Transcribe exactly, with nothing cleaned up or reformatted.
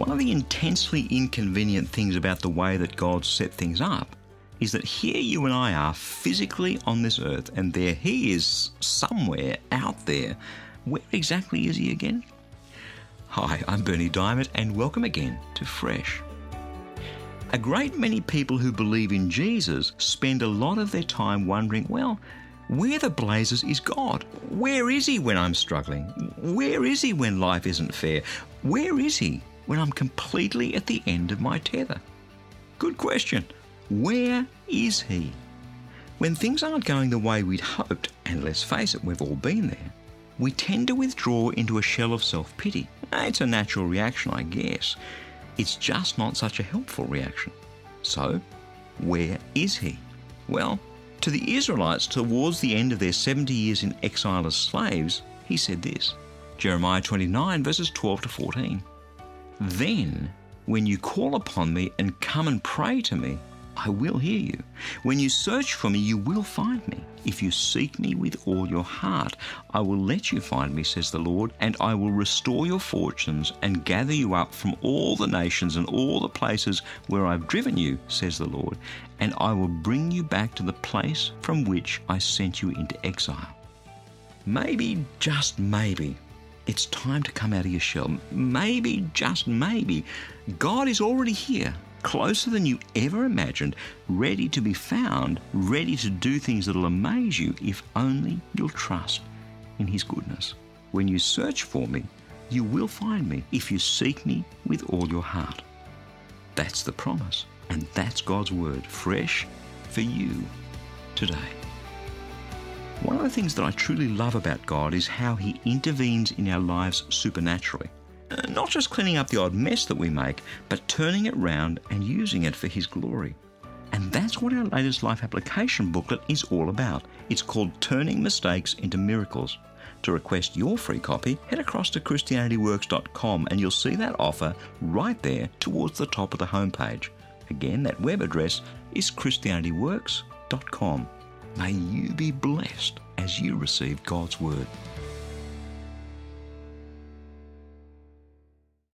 One of the intensely inconvenient things about the way that God set things up is that here you and I are physically on this earth, and there He is somewhere out there. Where exactly is He again? Hi, I'm Berni Dymet, and welcome again to Fresh. A great many people who believe in Jesus spend a lot of their time wondering, well, where the blazes is God? Where is He when I'm struggling? Where is He when life isn't fair? Where is He when I'm completely at the end of my tether? Good question. Where is He? When things aren't going the way we'd hoped, and let's face it, we've all been there, we tend to withdraw into a shell of self-pity. It's a natural reaction, I guess. It's just not such a helpful reaction. So, where is He? Well, to the Israelites towards the end of their seventy years in exile as slaves, He said this, Jeremiah twenty-nine, verses twelve to fourteen. Then, when you call upon me and come and pray to me, I will hear you. When you search for me, you will find me. If you seek me with all your heart, I will let you find me, says the Lord, and I will restore your fortunes and gather you up from all the nations and all the places where I've driven you, says the Lord, and I will bring you back to the place from which I sent you into exile. Maybe, just maybe, it's time to come out of your shell. Maybe, just maybe, God is already here, closer than you ever imagined, ready to be found, ready to do things that'll amaze you if only you'll trust in His goodness. When you search for me, you will find me if you seek me with all your heart. That's the promise, and that's God's word, fresh for you today. One of the things that I truly love about God is how He intervenes in our lives supernaturally. Not just cleaning up the odd mess that we make, but turning it round and using it for His glory. And that's what our latest life application booklet is all about. It's called Turning Mistakes into Miracles. To request your free copy, head across to Christianity Works dot com and you'll see that offer right there towards the top of the homepage. Again, that web address is Christianity Works dot com. May you be blessed as you receive God's Word.